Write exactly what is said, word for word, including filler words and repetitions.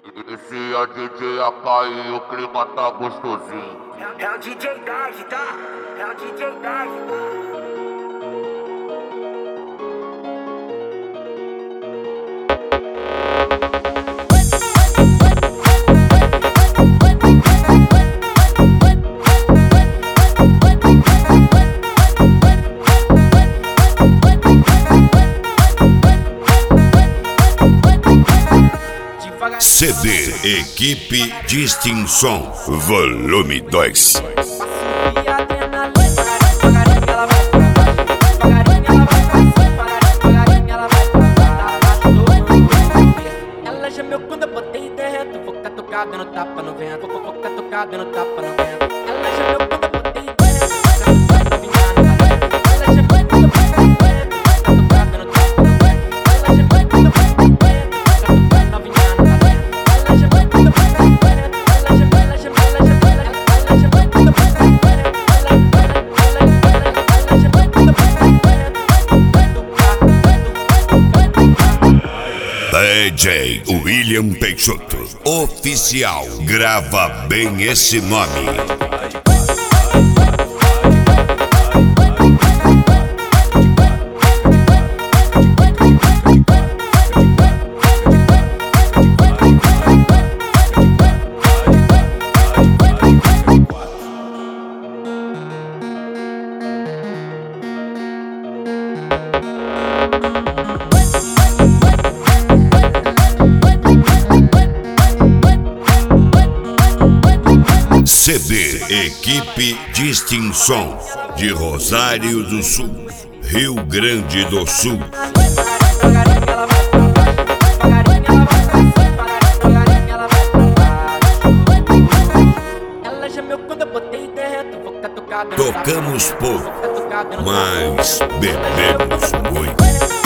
Esse é o D J A K e o clima tá gostosinho. É, é o D J Dad, tá? É o D J Dad, tá? C D Equipe Distinção Volume dois. Ela gemeu quando eu botei dentro. Vou catucar dando tapa no vento. Vou catucar dando tapa no vento. Ela gemeu quando eu botei dentro. Ela gemeu quando eu botei dentro. Catucar dando tapa no vento. Ela gemeu quando eu botei dentro. Catucar novinha no talento. Ela gemeu quando eu botei dentro. Ela gemeu, ela gemeu, ela gemeu. Ela gemeu quando eu botei dentro. Ela, ela, ela, ela gemeu quando eu botei dentro. D J William Peixoto Oficial. Grava bem esse nome. C D Equipe Distinção de Rosário do Sul, Rio Grande do Sul. Tocamos pouco, mas bebemos muito.